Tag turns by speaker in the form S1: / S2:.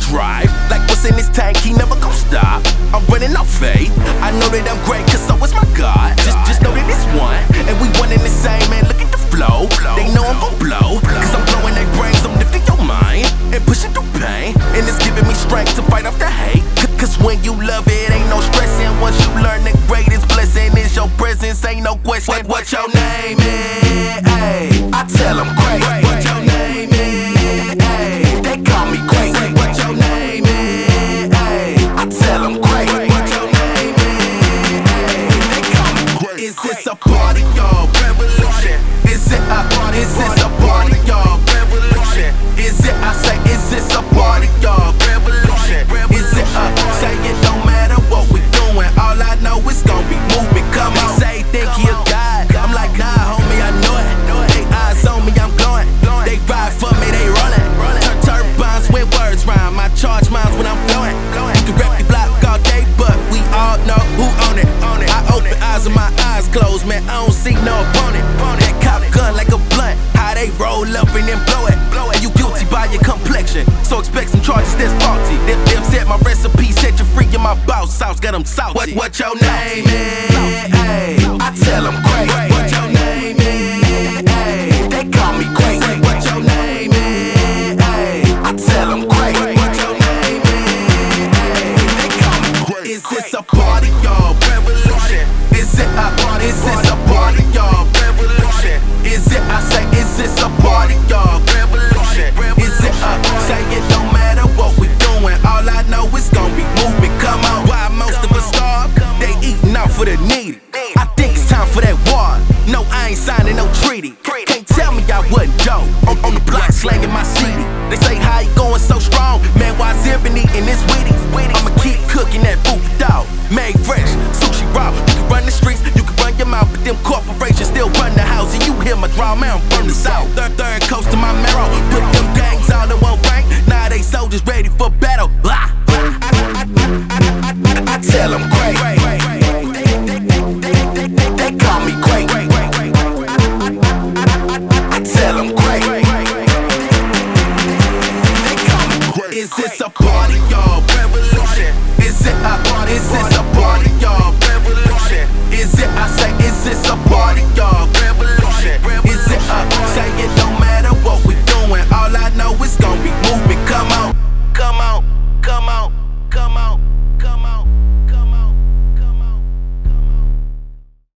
S1: drive. Like what's in this tank, he never gon' stop. I'm running off faith. I know that I'm great, cause so is my God. Just know that it's one, and we one in the same, man. Look at the flow. They know I'm gon' blow, cause I'm blowing their brains. I'm lifting your mind and pushing through pain. And it's giving me strength to fight off the hate. Cause when you love it, ain't no stressing. Once you learn the greatest blessing is your presence, ain't no question. What your name is? Ay, I tell them great. What your name is? Ay, they call me great. What your name is? Ay, I tell them great. What your name is? Ay, they call me great. Is this a party or revolution? Is it a party? Is this a party or revolution? Is it? I say, is this a party or revolution? Is it a say it don't matter what we doing? All I know is gon' be moving. Come on, say think he a god. I'm like nah, homie, I know it. They eyes on me, I'm glowing. They ride for me, they rollin'. Turbines when words rhyme. I charge mines when I'm flowing. You can rap the block all day, but we all know who own it. I open eyes and my eyes closed, man. I don't see no opponent. That cop gun like a blunt. How they roll up and then blow it. And you guilty by your complexion, so expect some charges that's faulty. Them said my recipe set you free in my boss sauce, got them salty. What your name is? Ay, I tell them great. What your name is? Ay, they call me great. What your name is? Ay, I tell them great. What your name is? Ay, they call me great. Is this a party or revolution? Is it a party? Is this a party or revolution? Is it? I say, is this a party or revolution? Is it a say it don't matter what we doing? All I know is gon' be moving. Come on, why most of us starve? They eating out for the needy. I think it's time for that war. No, I ain't signing no treaty. Can't tell me I wasn't dope. On the block slanging my CD. They say how you going so strong? Man, why Zibony in this witty? I'ma keep cooking that food for dog. Made fresh, sushi raw. You can run the streets, you can run your mouth, but them corporations still run the house. And you hear my draw, man, I'm